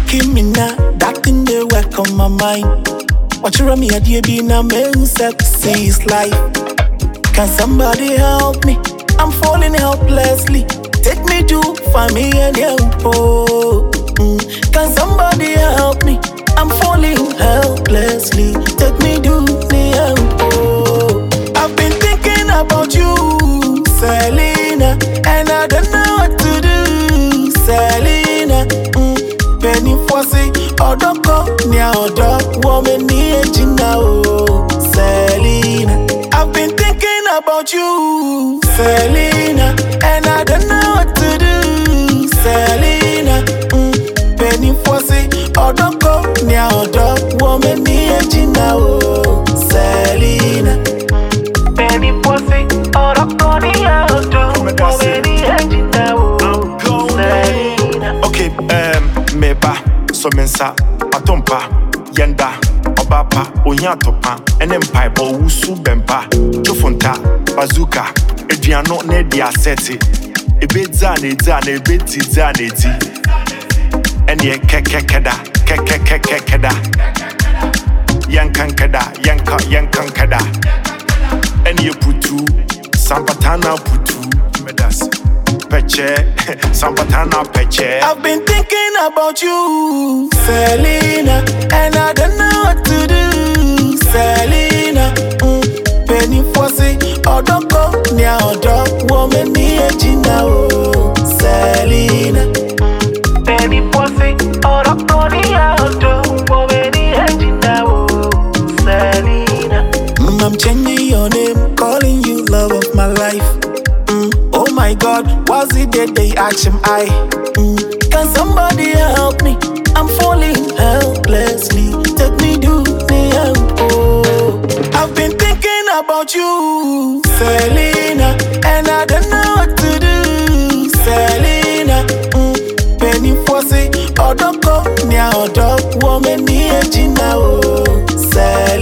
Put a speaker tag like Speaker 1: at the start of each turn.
Speaker 1: Give me now, that thing they work on my mind. Watch you run me a DB now, man, sexy is life. Can somebody help me? I'm falling helplessly. Take me to find me and help. Can somebody help me? I'm falling helplessly. Take me to the help. I've been thinking about you, Selena, and I don't know what to do, Selena. Penny Fossey, Odoko, Nya Odo, woman, Selena. I've been thinking about you, Selena, and I don't know what to do, Selena. Penny Fossey, Odoko, Nya Odo, woman, Selena. Penny Fossey, Odoko, Nya Odo, woman, Selena.
Speaker 2: Okay, meba, so mensa, atompa, yenda, obapa, onyatopa, enempai, bo usu bempa, chofonta, bazooka, ediano ne dia seti, ebezane zane, ebeti zane ti, enye kekekeda, kekekekeda, yankankeda, yankankeda, enye putu, sampatana putu, medas. Peche, Sampatana Peche.
Speaker 1: I've been thinking about you, Selena, and I don't know what to do, Selena. Penny Fossey, Odoko, Nya Odo, woman, Selena. Penny Fossey, Odoko, Nya Odo, woman, Selena. I'm changing your name, calling you love of my life. Oh my God, was it that they asked him can somebody help me? I'm falling helplessly. Take me to the help. I've been thinking about you, Selena, and I don't know what to do, Selena. Penny Fossey, Odoko, Nya Odo, woman, Selena.